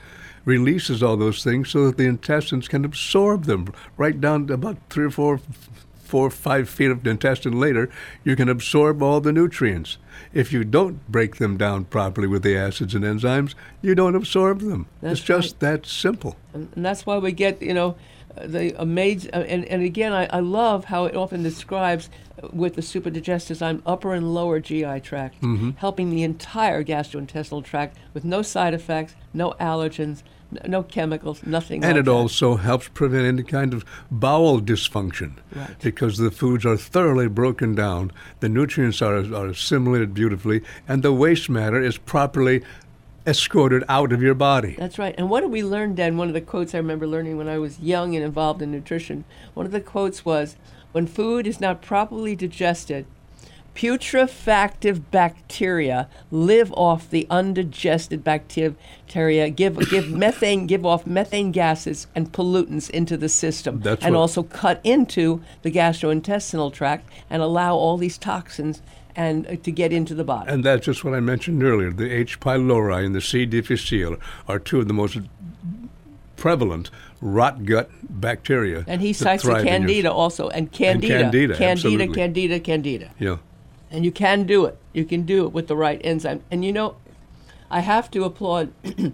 releases all those things so that the intestines can absorb them right down to about three or four, four or five feet of the intestine later. You can absorb all the nutrients. If you don't break them down properly with the acids and enzymes, you don't absorb them.
That's
it's just
right.
that simple.
And, and that's why we get, you know, the amazing, uh, and, and again, I, I love how it often describes uh, with the superdigestive upper and lower G I tract,
Mm-hmm.
helping the entire gastrointestinal tract with no side effects, no allergens, n- no chemicals, nothing
And
like
it
that.
also helps prevent any kind of bowel dysfunction
Right.
because the foods are thoroughly broken down, the nutrients are, are assimilated beautifully, and the waste matter is properly escorted out of your body.
That's right. And what did we learn, Dan? One of the quotes I remember learning when I was young and involved in nutrition, one of the quotes was, when food is not properly digested, putrefactive bacteria live off the undigested bacteria, give give methane, give off methane gases and pollutants into the system,
That's
and
what-
also cut into the gastrointestinal tract and allow all these toxins and uh, to get into the body.
And that's just what I mentioned earlier. The H. pylori and the C. difficile are two of the most prevalent rot gut bacteria.
And he
that
cites the
thrive in your-
candida also, and candida,
candida,
candida,
absolutely.
candida, candida.
Yeah.
And you can do it. You can do it with the right enzyme. And you know, I have to applaud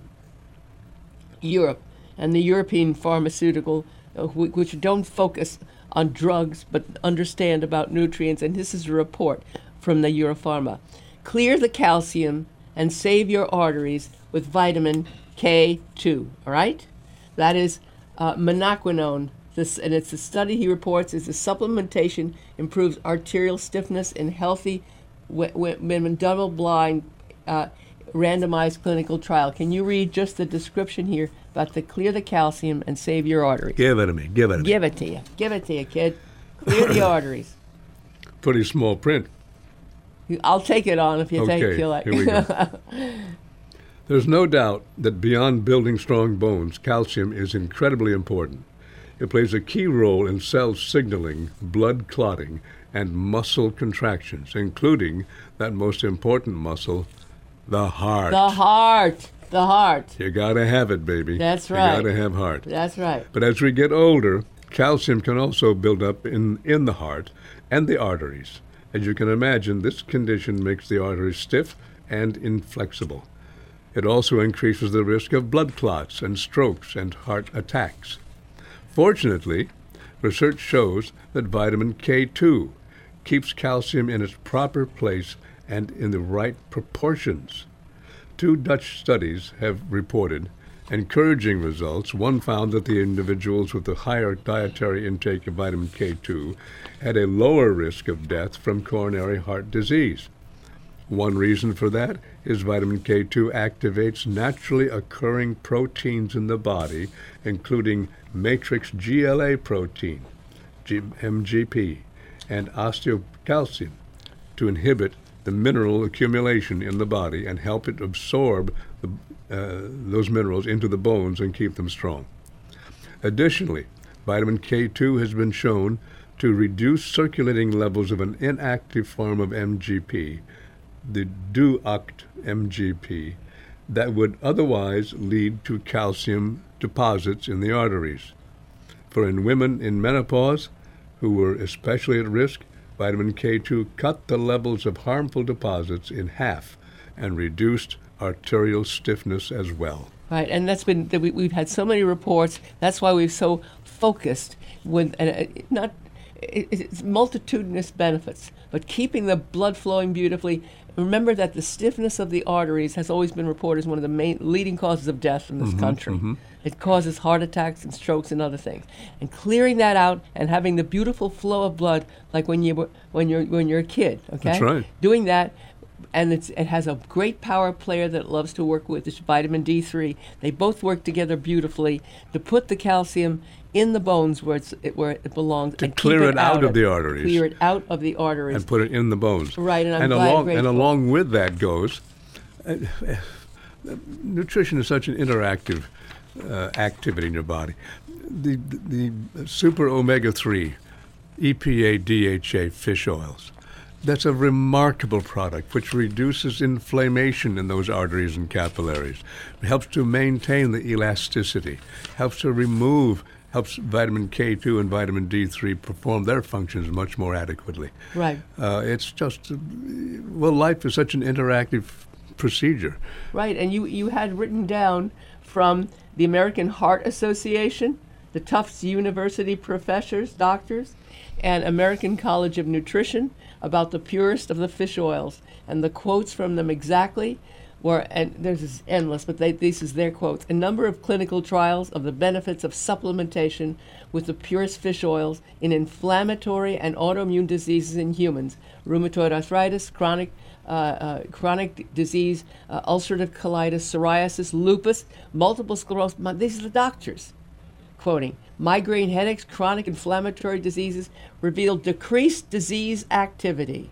Europe and the European pharmaceutical, uh, wh- which don't focus on drugs but understand about nutrients. And this is a report from the Europharma. Clear the calcium and save your arteries with vitamin K two. All right? That is uh, monoquinone. This, and it's a study he reports is the supplementation improves arterial stiffness in healthy w- w- women, double-blind, uh, randomized clinical trial. Can you read just the description here about the clear the calcium and save your arteries?
Give it to me. Give it to me.
Give it to you. Give it to you, kid. Clear the arteries.
Pretty small print.
I'll take it on if you
Okay,
take feel like.
here we go. There's no doubt that beyond building strong bones, calcium is incredibly important. It plays a key role in cell signaling, blood clotting, and muscle contractions, including that most important muscle, the heart.
The heart. The heart.
You gotta have it, baby.
That's
You
right.
gotta have heart.
That's right.
But as we get older, calcium can also build up in, in the heart and the arteries. As you can imagine, this condition makes the arteries stiff and inflexible. It also increases the risk of blood clots and strokes and heart attacks. Fortunately, research shows that vitamin K two keeps calcium in its proper place and in the right proportions. Two Dutch studies have reported encouraging results. One found that the individuals with the higher dietary intake of vitamin K two had a lower risk of death from coronary heart disease. One reason for that is vitamin K two activates naturally occurring proteins in the body, including matrix G L A protein, G- M G P, and osteocalcium, to inhibit the mineral accumulation in the body and help it absorb the, uh, those minerals into the bones and keep them strong. Additionally, vitamin K two has been shown to reduce circulating levels of an inactive form of M G P, the DUOCT M G P, that would otherwise lead to calcium deposits in the arteries. For in women in menopause, who were especially at risk, vitamin K two cut the levels of harmful deposits in half and reduced arterial stiffness as well.
Right, and that's been that we, we've had so many reports. That's why we've so focused with and uh, not it, it's multitudinous benefits, but keeping the blood flowing beautifully. Remember that the stiffness of the arteries has always been reported as one of the main leading causes of death in this
Mm-hmm,
country.
mm-hmm.
It causes heart attacks and strokes and other things. And clearing that out and having the beautiful flow of blood, like when you were, when you're when you're a kid, okay?
That's right.
Doing that, and it's, it has a great power player that it loves to work with. It's vitamin D three. They both work together beautifully to put the calcium in the bones where it's it, where it belongs.
To
and keep
clear it out of the
it.
arteries.
Clear it out of the arteries.
And put it in the bones.
Right, and I'm
and
glad-
along
grateful.
and along with that goes, uh, uh, nutrition is such an interactive uh, activity in your body. The the super omega three, E P A, D H A fish oils, That's a remarkable product which reduces inflammation in those arteries and capillaries. It helps to maintain the elasticity, helps to remove, helps vitamin K two and vitamin D three perform their functions much more adequately.
Right.
Uh, it's just, uh, well, life is such an interactive procedure.
Right, and you, you had written down from the American Heart Association, the Tufts University professors, doctors, and American College of Nutrition about the purest of the fish oils. And the quotes from them exactly were, and there's this endless, but they, this is their quotes. A number of clinical trials of the benefits of supplementation with the purest fish oils in inflammatory and autoimmune diseases in humans, rheumatoid arthritis, chronic uh, uh, chronic disease, uh, ulcerative colitis, psoriasis, lupus, multiple sclerosis. These are the doctors quoting. Migraine headaches, chronic inflammatory diseases revealed decreased disease activity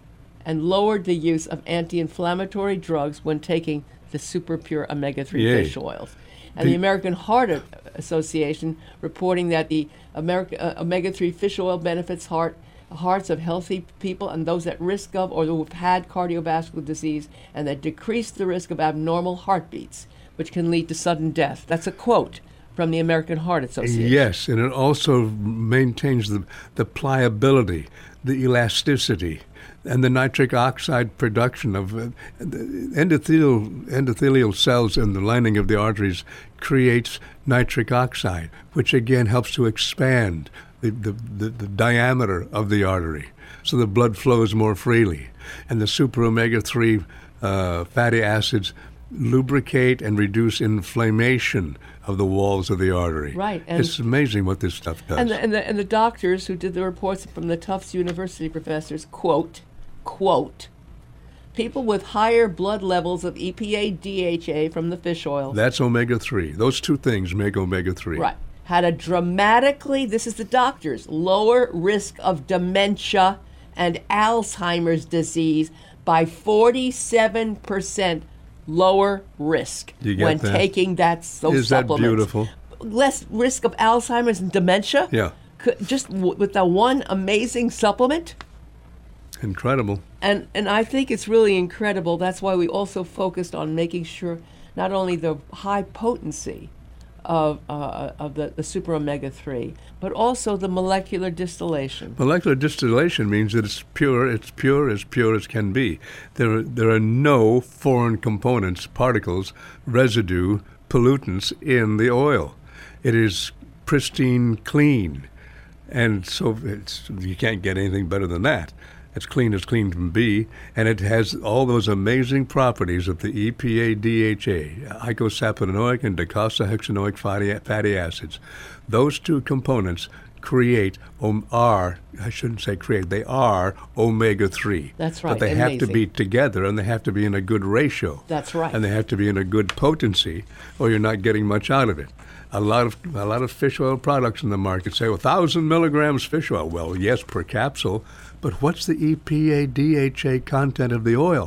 and lowered the use of anti-inflammatory drugs when taking the super pure omega three
Yay.
fish oils. And
The-
the American Heart A- Association reporting that the America, uh, omega three fish oil benefits heart hearts of healthy people and those at risk of or who have had cardiovascular disease, and that decrease the risk of abnormal heartbeats, which can lead to sudden death. That's a quote from the American Heart Association.
Yes, and it also maintains the, the pliability, the elasticity, and the nitric oxide production of uh, the endothelial, endothelial cells in the lining of the arteries creates nitric oxide, which again helps to expand the, the, the, the diameter of the artery so the blood flows more freely. And the super omega three uh, fatty acids lubricate and reduce inflammation of the walls of the artery.
Right, and-
it's amazing what this stuff does.
And the, and, the, and the doctors who did the reports from the Tufts University professors, quote, quote, people with higher blood levels of E P A D H A from the fish oil,
That's omega three. Those two things make omega three.
right, had a dramatically, this is the doctors, lower risk of dementia and Alzheimer's disease by forty-seven percent lower risk
You get
when
that?
taking that those
Is that
supplements.
beautiful?
Less risk of Alzheimer's and dementia?
Yeah.
Could, just w- with that one amazing supplement?
Incredible.
And and I think it's really incredible. That's why we also focused on making sure not only the high potency of uh, of the, the super omega three, but also the molecular distillation.
Molecular distillation means that it's pure, it's pure, as pure as can be. There are, there are no foreign components, particles, residue, pollutants in the oil. It is pristine clean. And so it's, you can't get anything better than that. It's clean as clean can be, and it has all those amazing properties of the E P A D H A, eicosapentaenoic and docosahexaenoic fatty, fatty acids. Those two components create, um, are, I shouldn't say create, they are omega three.
That's right,
But they have to
amazing.
be together, and they have to be in a good ratio.
That's right.
And they have to be in a good potency, or you're not getting much out of it. A lot of a lot of fish oil products in the market say, well, one thousand milligrams fish oil. Well, yes, per capsule, but what's the E P A D H A content of the oil?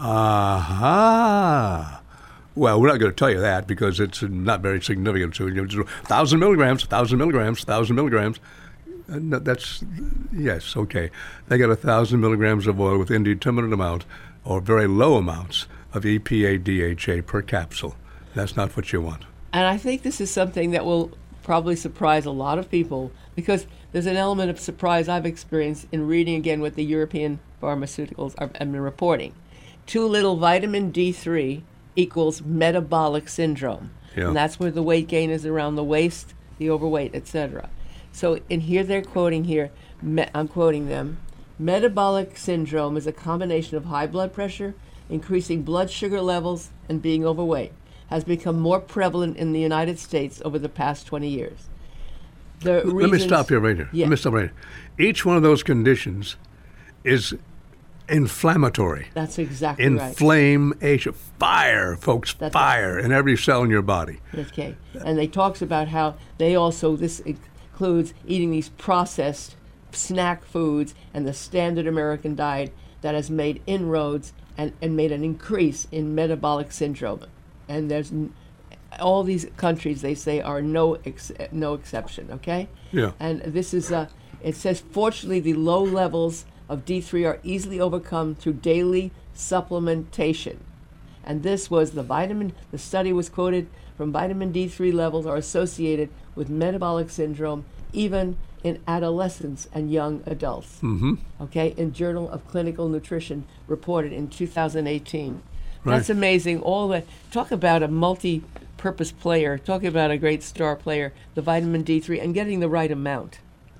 Aha! Well, we're not going to tell you that because it's not very significant. So, you know, one thousand milligrams, one thousand milligrams, one thousand milligrams. Uh, no, that's, yes, okay. They got one thousand milligrams of oil with indeterminate amount or very low amounts of E P A D H A per capsule. That's not what you want.
And I think this is something that will probably surprise a lot of people, because there's an element of surprise I've experienced in reading again what the European pharmaceuticals are, have been reporting. Too little vitamin D three equals metabolic syndrome.
Yeah.
And that's where the weight gain is around the waist, the overweight, et cetera. So in here they're quoting here, me, I'm quoting them, metabolic syndrome is a combination of high blood pressure, increasing blood sugar levels, and being overweight. Has become more prevalent in the United States over the past twenty years. The
Let me
reasons-
stop you right here.
Yeah.
Let me stop right here. Each one of those conditions is inflammatory.
That's exactly right.
Inflammation. Fire, folks,
That's
fire in every cell in your body.
Okay. And they talks about how they also, this includes eating these processed snack foods and the standard American diet that has made inroads and, and made an increase in metabolic syndrome. And there's n- all these countries, they say, are no ex- no exception, okay?
Yeah.
And this is, uh, it says, fortunately, the low levels of D three are easily overcome through daily supplementation. And this was the vitamin, the study was quoted from vitamin D three levels are associated with metabolic syndrome even in adolescents and young adults.
Mm-hmm.
Okay, in Journal of Clinical Nutrition reported in two thousand eighteen.
Right.
That's amazing. All that, talk about a multi-purpose player, talk about a great star player, the vitamin D three, and getting the right amount.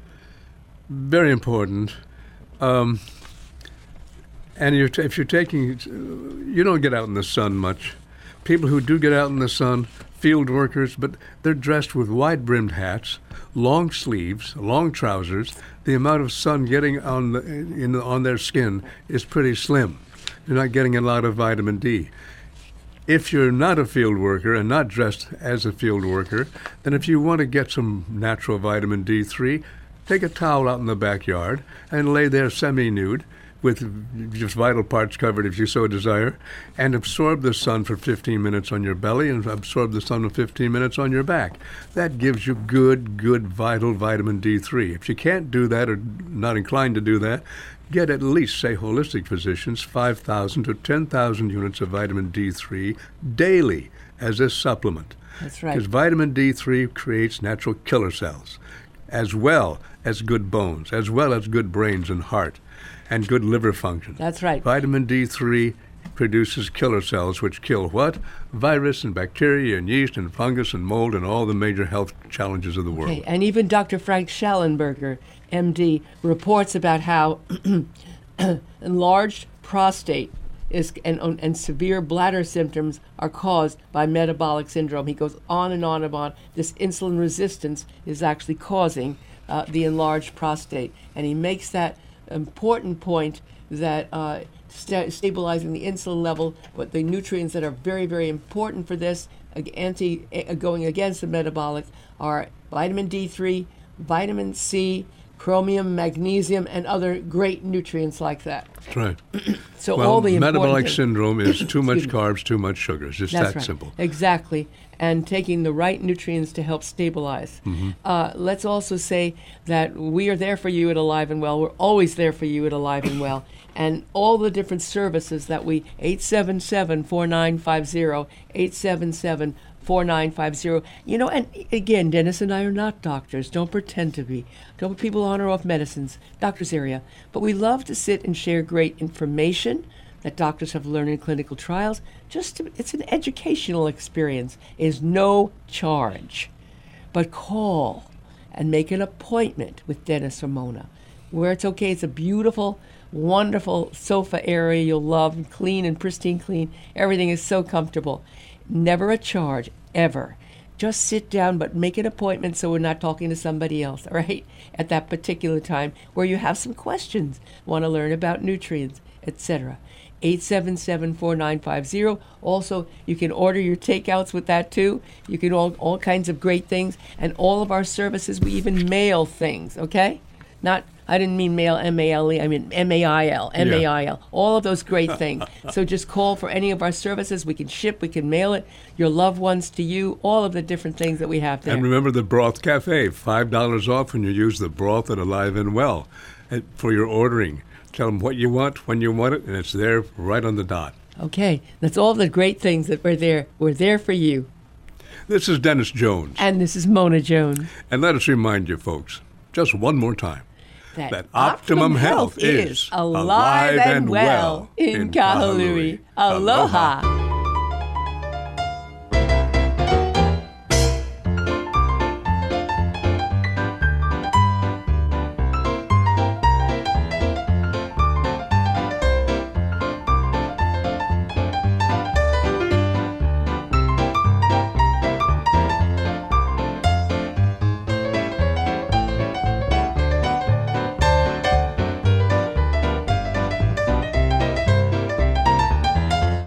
Very important. Um, and you're t- if you're taking, you don't get out in the sun much. People who do get out in the sun, field workers, but they're dressed with wide-brimmed hats, long sleeves, long trousers. The amount of sun getting on the, in, on their skin is pretty slim. You're not getting a lot of vitamin D. If you're not a field worker and not dressed as a field worker, then if you want to get some natural vitamin D three, take a towel out in the backyard and lay there semi-nude with just vital parts covered if you so desire, and absorb the sun for fifteen minutes on your belly and absorb the sun for fifteen minutes on your back. That gives you good, good, vital vitamin D three. If you can't do that or not inclined to do that, get at least, say, Holistic Physicians, five thousand to ten thousand units of vitamin D three daily as a supplement.
That's right.
Because vitamin D three creates natural killer cells, as well as good bones, as well as good brains and heart, and good liver function.
That's right.
Vitamin D three produces killer cells, which kill what? Virus and bacteria and yeast and fungus and mold and all the major health challenges of the world.
Okay, and even Doctor Frank Schallenberger, M D, reports about how enlarged prostate is and, and severe bladder symptoms are caused by metabolic syndrome. He goes on and on and on. This insulin resistance is actually causing uh, the enlarged prostate. And he makes that important point that uh, sta- stabilizing the insulin level, but the nutrients that are very, very important for this, anti uh, going against the metabolic, are vitamin D three, vitamin C, chromium, magnesium, and other great nutrients like that.
That's right.
So
well,
all the
metabolic
things.
syndrome is too much
Excuse me.
carbs, too much sugar. It's just
That's
that
right.
simple.
Exactly. And taking the right nutrients to help stabilize.
Mm-hmm.
Uh, let's also say that we are there for you at Alive and Well. We're always there for you at Alive and Well. And all the different services that we, eight seven seven, four nine five zero, eight seven seven, four nine five zero. You know, and again, Dennis and I are not doctors. Don't pretend to be. Don't put people on or off medicines, doctor's area. But we love to sit and share great information that doctors have learned in clinical trials. Just to, it's an educational experience. It is no charge. But call and make an appointment with Dennis or Mona, where it's okay. It's a beautiful, wonderful sofa area you'll love, clean and pristine clean. Everything is so comfortable. Never a charge, ever. Just sit down, but make an appointment so we're not talking to somebody else, all right, at that particular time, where you have some questions, want to learn about nutrients, et cetera. eight seven seven, four nine five zero. Also, you can order your takeouts with that too. You can all all kinds of great things, and all of our services. We even mail things. Okay, not I didn't mean mail M A L E. I mean M A I L, M A I L. All of those great things. So just call for any of our services. We can ship. We can mail it. Your loved ones to you. All of the different things that we have there.
And remember the Broth Cafe, five dollars off when you use the broth at Alive and Well and for your ordering. Tell them what you want, when you want it, and it's there right on the dot.
Okay, that's all the great things that we're there. We're there for you.
This is Dennis Jones.
And this is Mona Jones.
And let us remind you, folks, just one more time,
That,
that Optimum Health is
alive and well in Kahului. Aloha.